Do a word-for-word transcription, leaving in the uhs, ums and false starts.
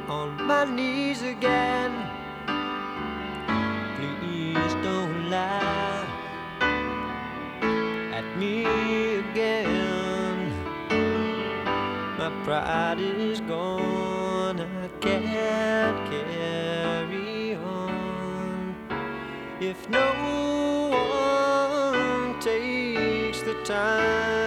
on my knees again. Please don't lie at me again. My pride is gone, I can't carry on if no one takes the time